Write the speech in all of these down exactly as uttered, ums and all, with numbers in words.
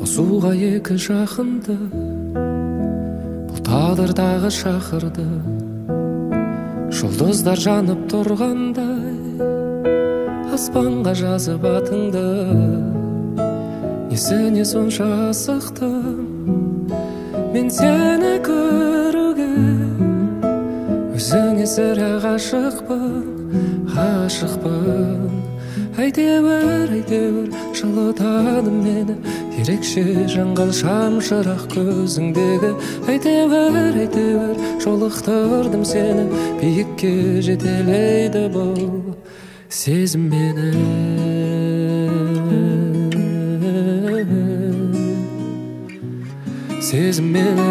қосуға екі жақынды, бұл тағдырдағы шақырды. Жұлдыздар жанып тұрғандай, аспанға жазып атыңды. Несіне сонша асықтым мен сені көруге, өзіңе сірә ғашықпын, ғашықпын. Әйтеуір, әйтеуір жылытады мені, ерекше жанған шамшырақ көзіңдегі. Әйтеуір, әйтеуір жолықтырдым сені, биікке жетелейді бұл сезім мені. Сезім мені.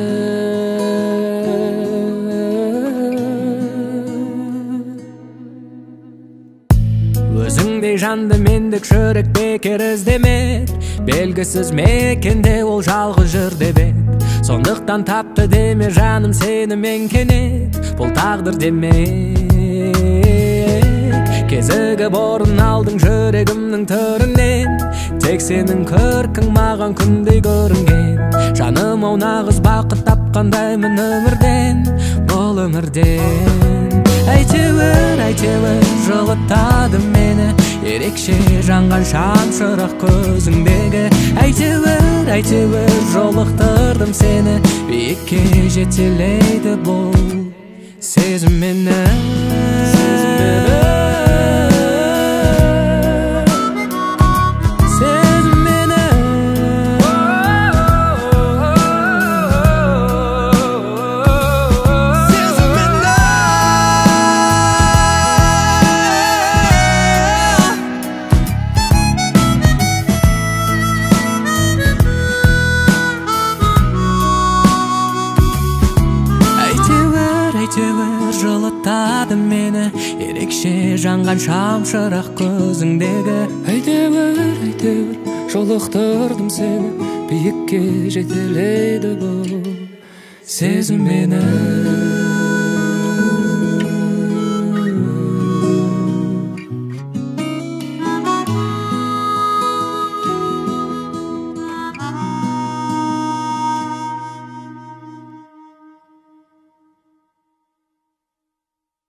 Өзіңдей жанды мендік жүрек бекер іздемет, белгісіз мекенде ол жалғыз жүр деп ед. Сондықтан тапты деме жаным сені мен кенет, бұл тағдыр демек. Кезігіп орын алдың жүрегімнің төрінен, тек сенің көркің маған күндей көрінген. Жаным ау нағыз бақыт тапқандаймын өмірден, бұл өмірден. Әйтеуір, әйтеуір жылытады мені, ерекше жанған шамшырақ көзіңдегі. Әйтеуір, әйтеуір жолықтырдым сені, биікке жетелейді бұл сезім мені. Сезім мені. Әйтеуір жылытады мені, ерекше жанған шамшырақ көзіңдегі. Әйтеуір, әйтеуір жолықтырдым сені, биікке жетелейді бұл сезім мені.